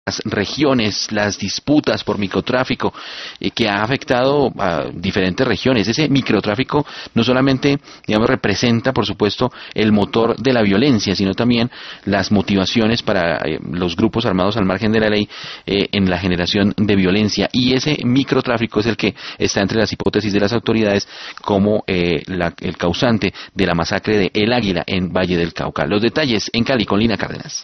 las regiones, las disputas por microtráfico que ha afectado a diferentes regiones. Ese microtráfico no solamente, digamos, representa, por supuesto, el motor de la violencia, sino también las motivaciones para los grupos armados al margen de la ley en la generación de violencia. Y ese microtráfico es el que está entre las hipótesis de las autoridades como el causante de la masacre de El Águila en Valle del Cauca. Los detalles en Cali con Lina Cárdenas.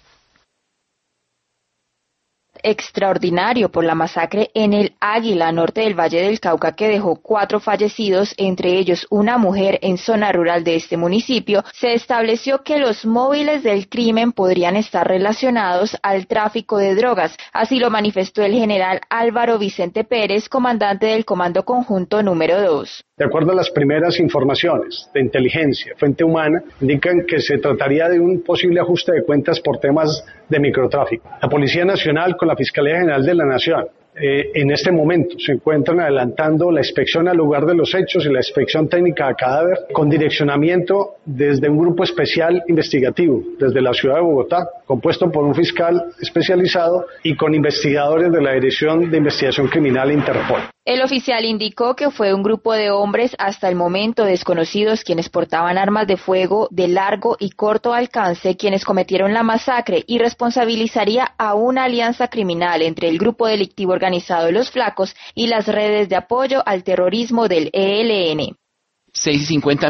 Extraordinario por la masacre en El Águila, norte del Valle del Cauca, que dejó 4 fallecidos, entre ellos una mujer en zona rural de este municipio, se estableció que los móviles del crimen podrían estar relacionados al tráfico de drogas. Así lo manifestó el general Álvaro Vicente Pérez, comandante del Comando Conjunto número 2. De acuerdo a las primeras informaciones de inteligencia, fuente humana, indican que se trataría de un posible ajuste de cuentas por temas de microtráfico. La Policía Nacional con la Fiscalía General de la Nación en este momento se encuentran adelantando la inspección al lugar de los hechos y la inspección técnica a cadáver con direccionamiento desde un grupo especial investigativo desde la ciudad de Bogotá, compuesto por un fiscal especializado y con investigadores de la Dirección de Investigación Criminal Interpol. El oficial indicó que fue un grupo de hombres hasta el momento desconocidos quienes portaban armas de fuego de largo y corto alcance quienes cometieron la masacre y responsabilizaría a una alianza criminal entre el grupo delictivo organizado Los Flacos y las redes de apoyo al terrorismo del ELN. 6:50